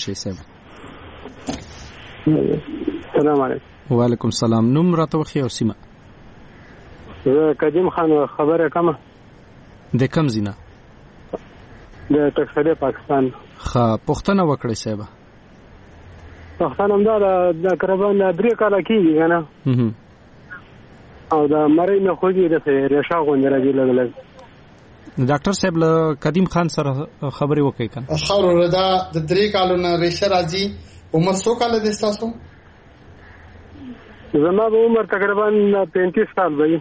شي صاحب. السلام علیکم. وعلیکم السلام. نوم راته وخی او سیمه؟ قدیم خان خبره کومه د کوم زینه؟ د ټکسله پاکستان. پښتنه وکړی صاحب. پښتنه همدا د تقریبا 3 کال کېږي کنه. او دا مری نه خوږي د ریشا غونډه راځي لګل. ډاکټر صاحب له قدیم خان سره خبرې وکړي کنه. خبره دا د 3 کالونو ریشا راځي. عمر څو کال دی تاسو؟ زما به عمر تقریبا 35 سال وي.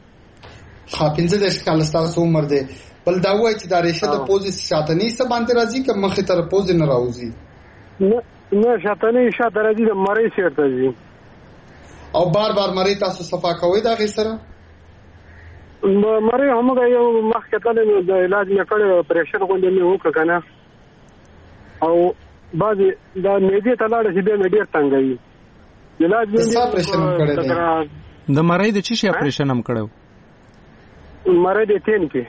15 کال تاسو عمر دی. بل دا وایي چې دا ریشه د پوزې شاتنی څه باندې راځي که مخې تر پوزې نه راوځي؟ نه شاتنی شاته راځي د مری سره راځي. او بار بار مری تاسو صفا کوئ دا غي سره؟ مری همغه یو مخ کتل د علاج نه کړو پرېشر غونډه مې وکړه کنه. او بعضی دا میډیا تلاړ شي به ډیر څنګه وي. علاج یې اپریشن کړی د مری د چی شي اپریشن هم کړو؟ مری د تین کې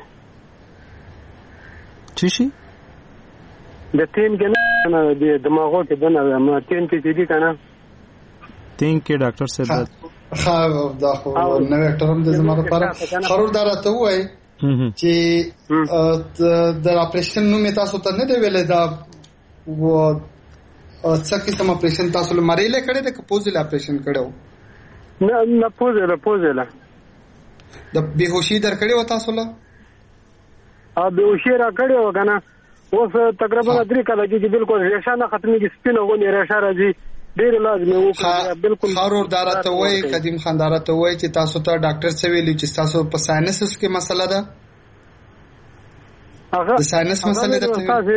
چی شي؟ د تین کې نه د دماغو کې دنه ما تین کې دي کنه. تین کې ډاکټر صاحب دا خو نو ټرم د زما لپاره خرور دراته وای چې د اپریشن نو می تاسو ته نه دی ویل دا و څه کې سم اپریشن تاسو له مری له کړه د پوزل اپریشن کړو؟ نه پوزل د بیهوشي در کړه و تاسو له؟ بیهوشي را کړه و کنه. اوس تقریبا 3 کال کې بالکل ریشا نه ختمي کې سپینه غونې ریشا راځي. ډیر لازمي وکړه بالکل. خرور دراته وای قدیم خان دراته وای چې تاسو ته ډاکټر څه ویلي چې تاسو په ساينسس کې مسله ده؟ هغه د ساينس مسله ده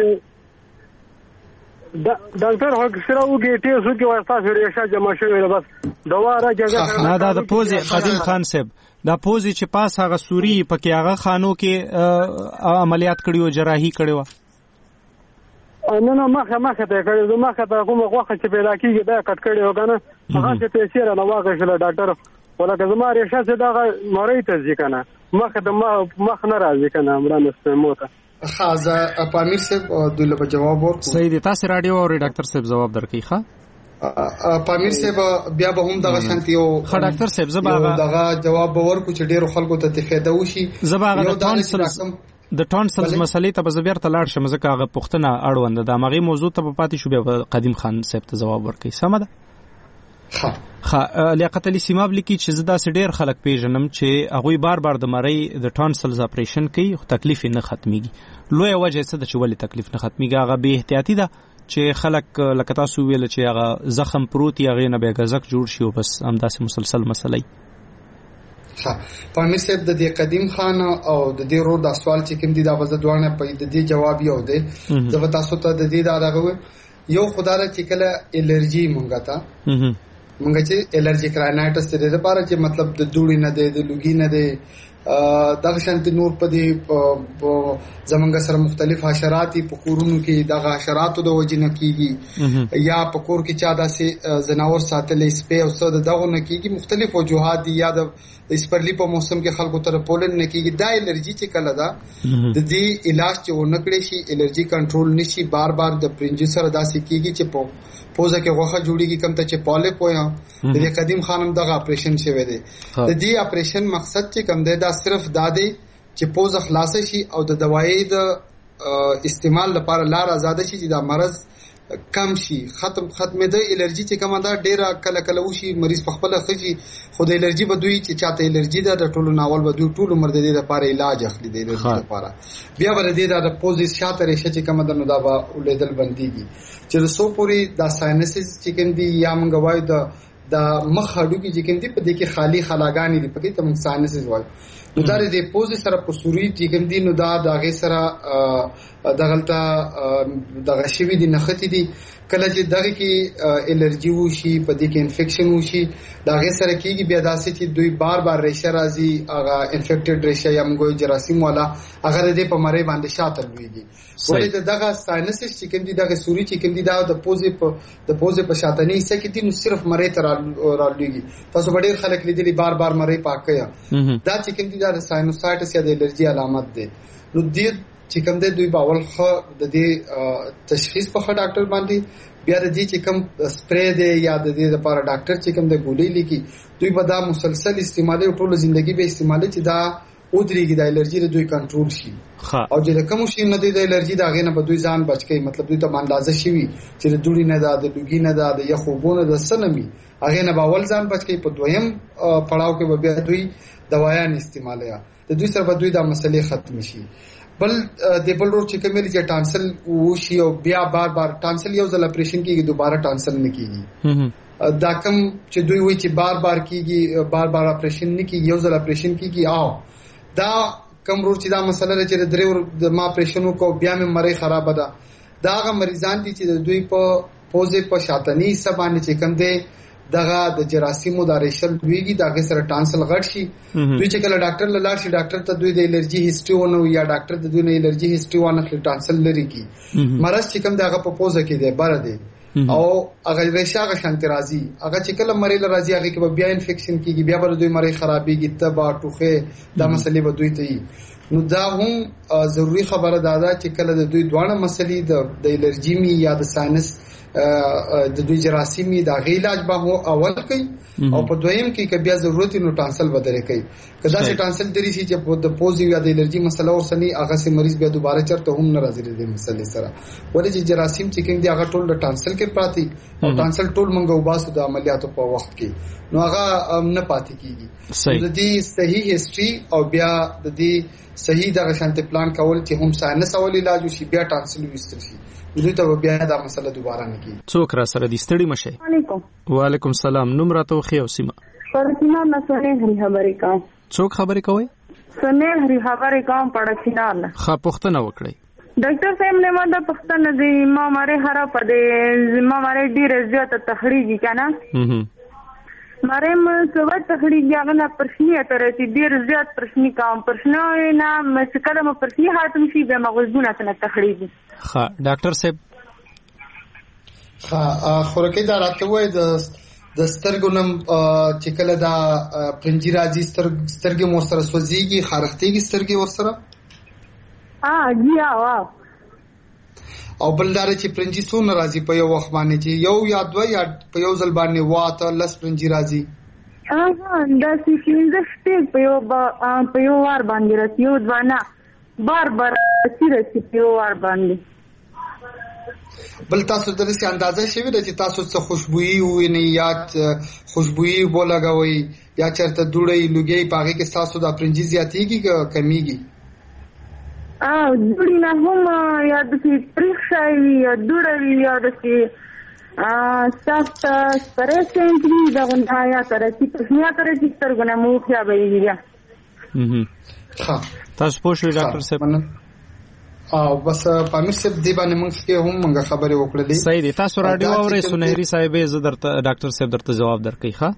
ډاکټر هغه سره وګی ټیسټ وکي واسطه سره ریشا جمع شوی بس دوا راځي. نه دا د پوزې قدیم خان صاحب دا پوزې چې پاس هغه سوري پکې هغه خانو کې عملیات کړیو جراحي کړیو؟ نه مخه ته کړی مخه ته کومه غوخه چې پیدا کیږي دا کټ کړی وګنه. هغه چې پیسې را نواغه شل ډاکټر ولکه زما ریشا چې دا مری ته ځکنه مخه د مخ نه راځي کنه امرانه سموته. خازه پامیر صاحب دله جواب ورکړ. صحیح دي. تاسو رادیو او ډاکټر صاحب جواب درکې ښه؟ پامیر صاحب بیا به هم دغه شانتي او ډاکټر صاحب زباغه دغه جواب ورکو چې ډیرو خلکو ته فایده وشي. زباغه د ټونسلز مسلې ته بزبیر ته لاړ شم ځکه هغه پښتنه اړوند د مغي موضوع ته پاتې شو. بیا قدیم خان صاحب ته جواب ورکړي. سم ده؟ لیاقت علي سیماب لیکي چې زدا سي ډیر خلک پیژنم چې هغه بار بار د مری د ټونسلز اپریشن کوي خو تکلیف نه ختميږي. لوی وجه څه ده چې ولې تکلیف نه ختميږي؟ هغه به احتیاطي ده چې خلک لکه تاسو ویل چې هغه زخم پروت یا غي نه به غزک جوړ شي او بس همداسې مسلسل مسلې. پامیر صاحب د دې قدیم خان او د دې ورو د سوال چې کوم دي دا وزدوانه په دې جواب یو دی. زه تاسو ته د دې دا راغوي یو خدای چې کله الرجی مونږه تا مونږ چې الرجی کرانایټس دې لپاره چې مطلب د دوړې نه دی د لوګي نه دی دغه شانتي نور په دې زمونږ سره مختلف حشرات په کورونو کې دغه حشراتو د وجنه کیږي یا په کور کې چا داسې زناور ساتلې سپې او څه دغه نه کیږي. مختلف وجوهات دي یا د اسپرلی په موسم کې خلکو ته پولن نه کیږي. دا الرجی چې کله دا د دې علاج چې ونکړي شي الرجی کنټرول نشي. بار بار د پرنجي سره داسې کیږي چې په پوزه کې غوخه جوړیږي کم ته چې پاله پویا د قدیم خانم دغه اپریشن شوی دی. د دې اپریشن مقصد چې کم دی دا صرف دادی چې پوزه خلاص شي او د دوايي د استعمال لپاره لار آزاد شي چې دا مرض کم شي ختمه د الرجی چې کومه دا ډیره کله وشي مریض په خپل خجی خو د الرجی بدوي چې چاته الرجی د ټولو ناول بدوي ټول عمر د دې لپاره علاج اخلي د الرجی لپاره. بیا ور دې د پوزې شاته ریشه چې کومه د نو دا ولیدل بنديږي چې سو پوری د ساينسز چې کوم دي یا مونږ وایو د مخ هډو کې چې کوم دي په دې کې خالی خلاګانی دي په کې تم ساينسز وایو. نو دا د پوزې سره په سوري چې کوم دي نو دا دغه سره دغلطه دغه شوی دي نختی دي کله چې دغه کې الرجی وشي په دې کې انفیکشن وشي دغه سره کېږي بیا داسې چې دوی بار ریشه راځي هغه انفیکټډ ریشه یا موږ جراثیم والا هغه د په مری باندې شاته لويږي. ولې دغه ساينسز چې کوم دي دغه سوري چې کوم دي دا د پوزې په شاتنی څه کې دي نو صرف مری تر رالويږي. تاسو ډېر خلک لیدلي بار مری پاکه دا چې کوم دي د ساینوسایټس یا د الرجی علامت دي. نو دې چې کوم دی دوی باول خو د دې تشخیص په خه ډاکټر باندې بیا د دې چې کوم سپری دی یا د دې لپاره ډاکټر چې کوم د ګولۍ لیکي دوی به دا مسلسل استعمالي ټول ژوندۍ به استعمالي چې دا ودرېږي د الرجي د دوی کنټرول شي او چې کوم شي نه دی د الرجي دا غینه به دوی ځان بچ کړي مطلب دوی ته اندازه شي چې د دوړي نه دا د لوګي نه دا د یخوبونه د سنمي هغه نه باول ځان بچ کړي په دویم پړاو کې به بیا دوی دوايان استعمالي د دوی سره به دوی دا مسلې ختم شي بل د بل ورو چې کومې چې ټانسل وشي او بیا بار ټانسل یو ځل اپریشن کیږي دوباره ټانسل نه کیږي دا کوم چې دوی وایي چې بار کیږي بار اپریشن نه کیږي یو ځل اپریشن کیږي او دا کوم ورو چې دا مسله لري چې درې ور ما اپریشن کو بیا مې مری خراب ده دا هغه مریضان دي چې دوی په پوزې په شاتنی سبانه چې کوم دي دغه د جراثیمو د ریشل ویږي دغه سره ټانسل غټ شي دوی چې کله ډاکټر لاړ شي ډاکټر ته دوی د الرجي هیستوري ونه یا ډاکټر د دوی نه الرجي هیستوري ونه خل ټانسل لري کی مرز چې کوم دغه په پوزه کې دی بار دی او هغه ریشاغه شانت راځي هغه چې کله مریض راځي هغه کې بیا انفیکشن کیږي بیا بر دوی مری خرابېږي تبا ټوخه دا مسلې به دوی ته نو دا هم ضروری خبره ده چې کله د دوی دوه مسلې د الرجي می یا د ساينس د دوی جراثیمي دا غي علاج به اول کوي او په دویم کې که بیا ضرورت نو ټانسل بدره کوي کدا چې ټانسل دري شي چې د پوزي یا د الرجي مسله ورسني هغه سي مریض بیا دوباره چرته هم نه راځي د مسلې سره ولې چې جراثیم چې کوم دی هغه ټول د ټانسل کې پاتې او ټانسل ټول منګو باسو د عملیاتو په وخت کې نو هغه نه پاتې کیږي د دې صحیح هیستوري او بیا د دې صحیح د شانت پلان کول چې هم ساينس اول علاج شي بیا ټانسل وستل شي دوی ته بیا دا مسله دوباره نه کیږي څوک را سره دي ستړي مشه وعلیکم وعلیکم السلام نوم راته خو او سیمه پرچینا نسونه هری خبرې کوم څوک خبرې کوي سنه هری خبرې کوم پرچینا خا پختنه وکړي ډاکټر صاحب نے ماده پختنه دی ما ماره هره پدې ما ماره ډیره زیاته تخریجی کنه مریم سوه تخریجی هغه پرشنی اتره چې ډیر زیات پرشنی کوم پرشنه نه مې کله م پرشنی حاتم شي به مغزونه څنګه تخریجی ها ډاکټر صاحب خورکې دا راته وای د سترګونم چې کله دا پرنجي راځي سترګې مور سره سوځيږي خارختيږي سترګې ور سره جی وا او بلدار چې پرنجي څونه راځي په یو وخت باندې چې یو یا دوه یا په یو ځل باندې واته لس پرنجي راځي دا چې شپږ په یو وار باندې راځي یو ځوانه بار سیرسي په یو وار باندې بل تاسو درسي اندازه شوی چې تاسو څه خوشبوئی ویني یا خوشبوئی بولګوي یا چرته دوړې لګي پاګه کې تاسو د پرنجي زیاتېږي که کمیږي دوړې نه هم یا د پریښای یا دوړې یا د سخت پرېسنټري دا غونډه یا تر چې سترګونه مو خیا به ها تاسو پوه شئ ډاکټر صاحب او بس پامیر صاحب دی باندې موږ کې هم موږ خبرې وکړلې صحیح دي تاسو رادیو اورئ سنهری صاحب زه درته ډاکټر صاحب درته جواب درکې ښه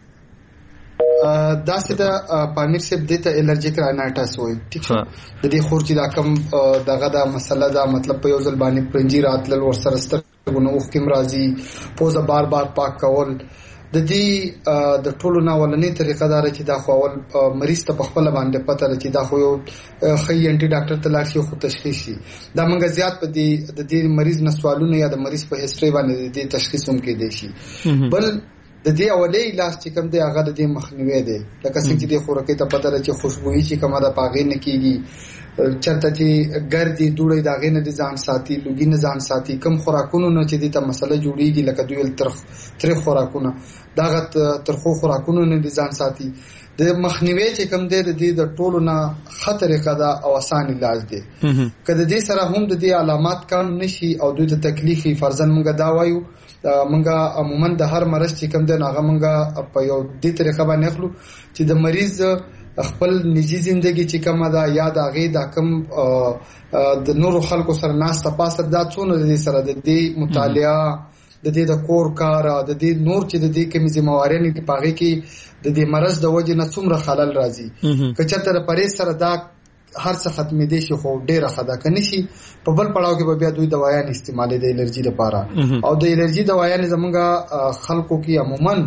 دا څه د پامیر صاحب د ته الرجیک رانایټس وایي ٹھیک ده د دې خورچې دا کم دغه دا مسله دا مطلب په یو ځل باندې پرنجي راتلل ور سره سترګونه وختم راځي پوزه بار پاک کول د دې د ټولو ناولنې طریقه دار چې دا خو مریض ته په خپل باندې پته لري چې دا خو یو خی انټي ډاکټر ته لاړ شي خو تشخیص شي دا موږ زیات په دې مریض نه سوالونه یا د مریض په هیستوري باندې د تشخیص هم کې دي شي بل د دې اولې علاج چې کوم دی هغه د دې مخنیوي دی لکه څنګه چې خوراکي ته پته لري چې خوشبوئی چې کومه د پاغې نه کیږي چرته چې ګردي دوړې داغې نه دي ځان ساتي لوګي نه ځان ساتي کم خوراکونو نه چې د ته مسله جوړیږي لکه دوی تر خوراکونه داغه ترخو خوراکونو نه دي ځان ساتي د مخنیوي چې کوم دی د دې د ټولو نه خطر قدا او آسان علاج دی کله دې سره هم د دې علامات کم نشي او دوی ته تکلیفي فرضاً موږ دا وایو منګه عموما د هر مرض چې کوم دی هغه منګه په یو دې طریقه باندې خلو چې د مریض خپل نجی ژوندۍ چې کومه دا یاد اغه دا کم د نورو خلکو سره ناس تاسو دا څونه د سره د دې مطالعه د دې د کور کار د دې نور چې د دې کوم ذمہواري نه پاږي کې د دې مرض د وجه نه څومره خلل راځي کچته د پرې سره دا هر څه ختمې دي شي خو ډیره خدا کني شي په بل پړاو کې بیا دوی دوايان استعمالي د الرجي لپاره او د الرجي دوايان زمونږه خلکو کې عموما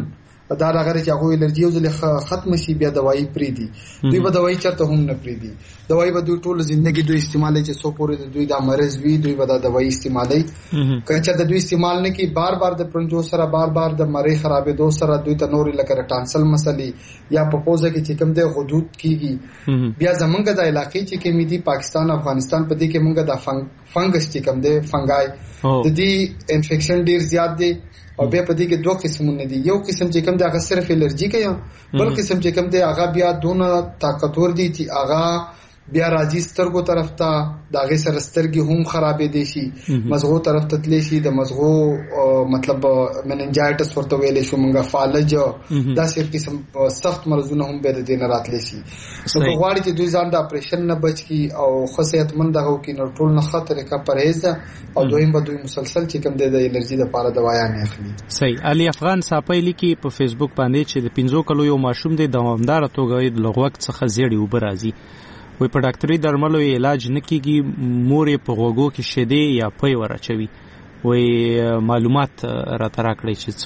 دا راغره چې هغه الرجی یو ځل ختم شي بیا دوايي پری دي دوی به دوايي چرته هم نه پری دي دوايي به دوی ټول ژوندۍ دوی استعمالي چې سو پورې دوی دا مرز وی دوی به دا دوايي استعمالي کچا د دوی استعمال نه کی بار بار د پرنجو سره بار بار د مری خرابې دو سره دوی ته نور لکه ټانسل مسلې یا پپوزه کې چې کوم د حدود کیږي بیا زمونږ د علاقې چې کوم دي پاکستان افغانستان په دې کې مونږ د فنګس چې کوم دی فنګای د دې انفیکشن ډیر زیات دی او بیا په دې کې دوه قسمونه دي یو قسم چې کوم دی هغه صرف الرجی کوي بل قسم چې کوم دی هغه بیا دونه طاقتور دي چې هغه بیا راځي سترګو طرف ته داغه سره سترګې هم خرابې دي شي مزغو طرف ته تللی شي د مزغو مطلب مننجایټس ورته ویلې شو مونږه فالج داسې قسم سخت مرزونه هم به د دې نه راتلی شي نو غواړي چې دوی ځان د اپریشن نه بچ کی او خصيتمند هغه کې نو ټول نه خطر کا پرهیز او دویم به دوی مسلسل چې کوم د الرجی لپاره دوايانې اخلي. صحیح. علي افغان صاحب لیکي په فیسبوک باندې چې د 15 کلو یو ماشوم د دوامدار توګه د لغوک څخه زیړی وبرازي وي په ډاکټري درملو علاج نکېږي مور په غوګو کې شیدې یا پي ورچوي وي معلومات را ترا کړی چې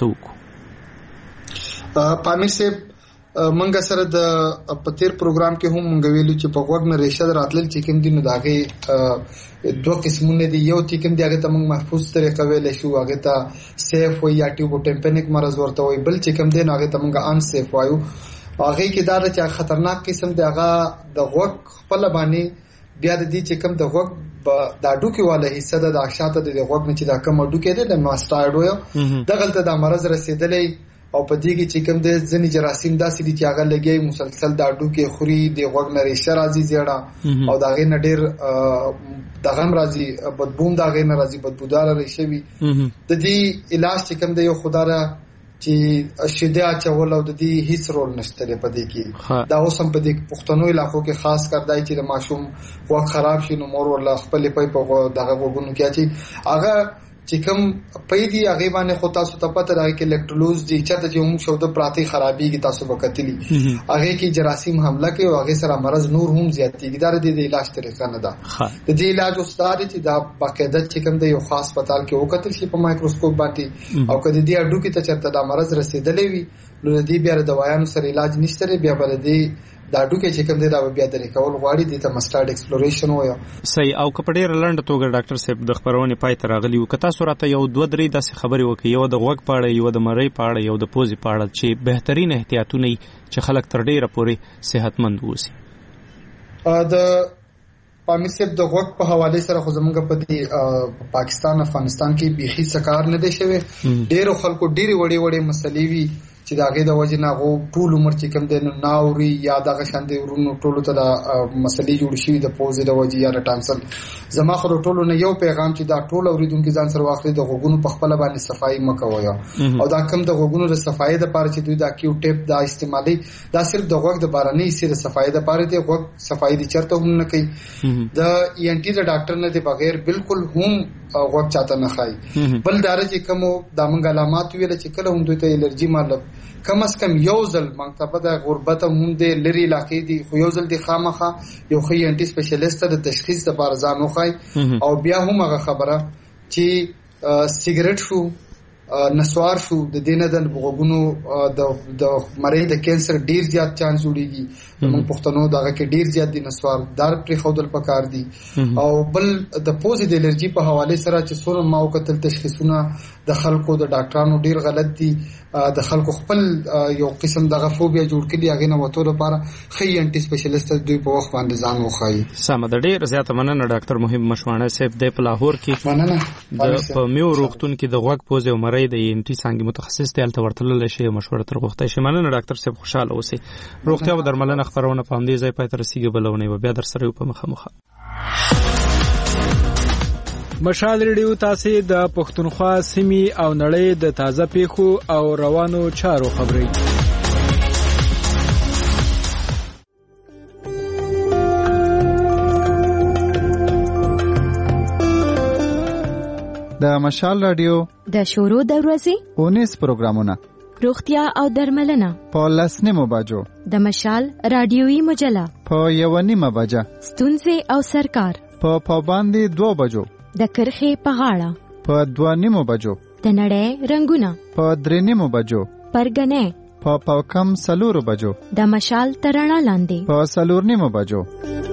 څوک پامیر صاحب منګه سره د پتیر پروګرام کې هم منګ ویلو چې په غوګ نه ریشه راتل چې کوم دینو داغه دوه قسمونه دي یو چې کوم دغه ته موږ محفوظ طریقه ویل شو هغه ته سیف وي یا ټیوب ټمپنیک مرز ورته وي بل چې کوم دین هغه ته موږ ان سیف وایو هغه کې دا چې خطرناک قسم دی هغه د غوږ خپل باندې بیا د دې چې کوم د غوږ د اډوکي والا حصہ د اخشاته د غوږ نه چې دا کوم اډوکي دی د ماستاید وایو دغلته د مرز رسیدلې او په دې کې چې کوم د ځنی جراثیم داسې دي چې هغه لګي مسلسل د اډوکي خوري د غوږ نه ریشه راځي زیړه او دا غي نه ډیر دغه راځي بدبوم دا غي نه راځي بدبودار ریشه وي د دې علاج چې کوم د یو خدای چې شیدیا چول او د دې هیڅ رول نشته په دې کې دا اوس هم په دې پښتنو علاقو کې خاص کر دای چې د ماشوم وخت خراب شي نو مور ولا خپل په دغه وګونو کې چې هغه چې کوم پیدي هغه باندې خو تاسو ته پته راځي کې الکترولوز دي چې هم شو د پراتی خرابيږي تاسو وکتلی هغه کې جراثیم حمله کوي او هغه سره مرز نور هم زیاتېږي دا د علاج طریقه نه ده د دې علاج استاد چې دا باقاعده چې کوم د یو خاص هسپتال کې وکتل شي په مایکروسکوپ باندې او کله دې اډو کې ته چرته دا مرز رسیدلې وي نو دې بیا د دوايانو سره علاج نشته بیا بل دې دا ډوکې چې کوم دی دا بیا د ریکول غواړي د مستارډ ایکسپلوریشن وایو. صحیح. او کپډیر لند توګه ډاکټر صاحب د خبرونه پای ته راغلی او کتا سورته یو دوه درې داسې خبرې وکي یو د غوږ پاړه یو د مری پاړه یو د پوزي پاړه چې بهترین احتیاطونه چې خلک تر ډیره پورې صحتمند ووسی. د پامیسب د غوږ په حواله سره خو زمونږ په پاکستان افغانستان کې بيخي سکار نه دی شوی ډیرو خلکو ډیره وړي وړي مسلې وی چې داګه د وجه نه غو ټول عمر چې کوم د ناوري یا دغه شان دی ورونو ټولو ته د مسلې جوړ شي د پوزې د وجه یا د ټانسل زما خو ټولو نه یو پیغام چې دا ټول اوریدونکو ځان سره واخلي د غوګونو په خپل باندې صفائی مکویا او دا کم د غوګونو د صفائی د پاره چې دوی دا کیو ټیپ دا استعمالي دا صرف د غوګ د بارني سره صفائی د پاره دی غوګ صفائی دي چرته هم نه کوي د ENT د ډاکټر نه دی بغیر بالکل هم غوږ چاته نه خای بل درجه کوم د موږ علامات ویل چې کله هم دوی ته الرجی مال کم از کم یو ځل مکتبه د غربت هم د لری علاقې دی خو یو ځل د خامخه یو خي انټي سپیشلیست د تشخیص لپاره ځانو خای او بیا هم هغه خبره چې سیګریټ شو نسوار شو د دینه د غوګونو د مریض د کینسر ډیر زیات چانس جوړیږي موږ پښتنو دغه کې ډیر زیات د نسوار دار پر خودل پکار دي او بل د پوزي د الرجی په حواله سره چې سور ما وکتل تشخیصونه د خلکو د ډاکټرانو ډیر غلط دي د خلکو خپل یو قسم د غفوبیا جوړ کړي هغه نه وته لپاره خي انټي سپیشلیست دوی په وخت باندې ځان وخایي. سم د ډیر زیات مننه ډاکټر محب مشوانه صاحب د پلاهور کې مننه په میو روغتون کې د غوږ پوزي او مری د انټي څنګه متخصص دی الته ورتلل شي مشوره تر غوښته شي. مننه ډاکټر صاحب خوشاله اوسئ. روغتیا او درملنه خبرونه په همدې ځای پاتې رسیدي بلونه بیا در سره په مخه مشال ریډیو تاسو د پښتونخوا سیمې او نړۍ د تازه پیښو او روانو چارو خبري د مشال رادیو د شورو د ورځې 19 پروګرامونه روغتیا او درملنه په 10 بجو د مشال رادیوي مجله په 1:30 بجه ستونزې او سرکار په پابندي 2 بجو د کرخې په غاړه په 2:30 بجو د نړۍ رنگونه په 3:30 بجو پرګنې په کم 4 بجو د مشال ترڼا لاندې په 4 بجو